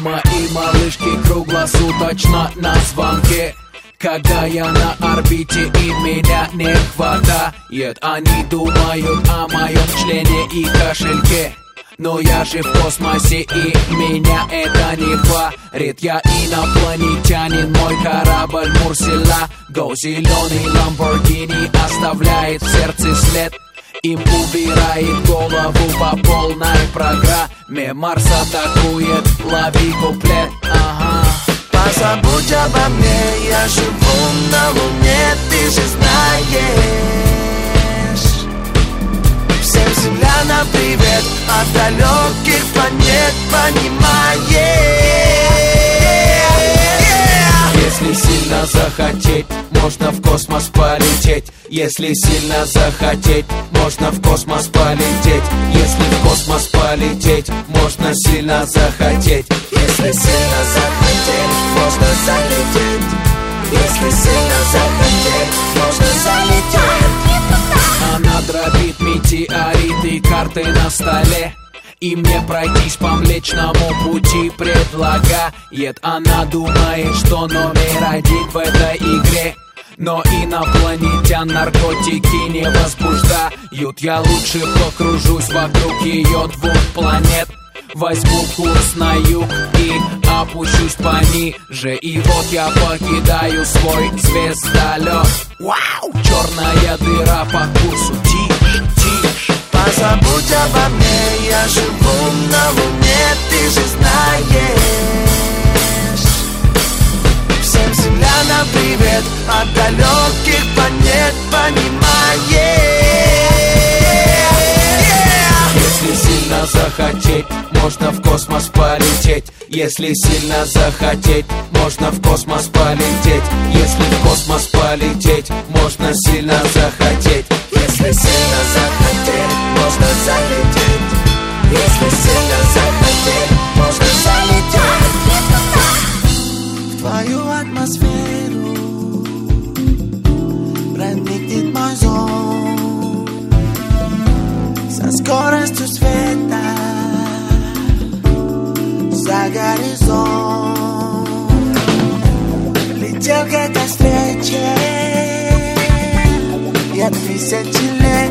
Мои малышки круглосуточно на звонке. Когда я на орбите и меня не хватает, они думают о моем члене и кошельке. Но я же в космосе, и меня это не парит. Я инопланетянин, мой корабль Мурсилаго. Зеленый Ламборгини оставляет в сердце след. Им убирает голову по полной программе. Марс атакует, лови куплет, ага. Позабудь обо мне, я живу на Луне, ты же знаешь. Всем землянам привет от далеких планет, понимаешь? Если сильно захотеть, можно в космос полететь. Если сильно захотеть, можно в космос полететь. Если в космос полететь, можно сильно захотеть. Если сильно захотеть, можно залететь. Если сильно захотеть, можно залететь. Она дробит метеориты, карты на столе. И мне пройтись по Млечному пути предлагает. Она думает, что номер один в этой игре. Но инопланетян наркотики не возбуждают. Я лучше покружусь вокруг ее двух планет. Возьму курс на юг и опущусь пониже. И вот я покидаю свой звездолет. Вау! Черная дыра по курсу. Тише, тише. Позабудь обо мне, я живу на Луне, ты же знаешь. Всем землянам привет от далеких планет, понимаешь? Если сильно захотеть, можно в космос полететь. Если сильно захотеть, можно в космос полететь. Если в космос полететь, можно сильно захотеть. Если сильно захотеть, можно залететь. Если сильно захотеть, можно залететь. В твою атмосферу проникнет мой зов со скоростью света за горизонт. Летел к этой встрече я тысячи лет.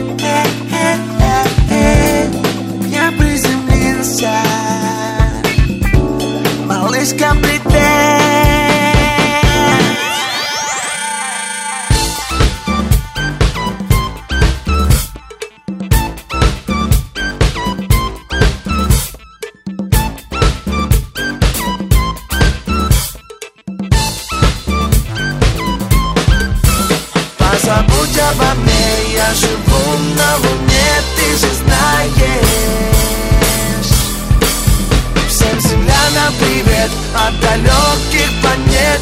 Я приземлился, малышка, привет. Позабудь обо мне, я живу на Луне, ты же знаешь. Всем землянам привет от далеких планет,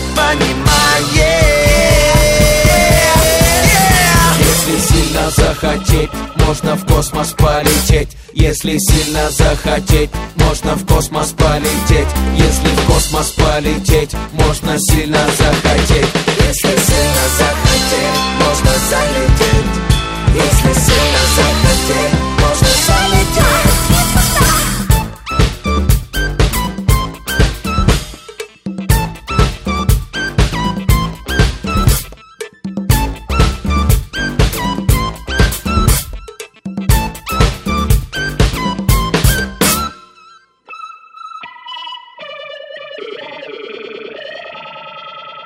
понимаешь? Если сильно захотеть, можно в космос полететь. Если сильно захотеть, можно в космос полететь. Если в космос полететь, можно сильно захотеть. Если сильно захотеть, можно залететь. Если сильно захотеть, можно залететь.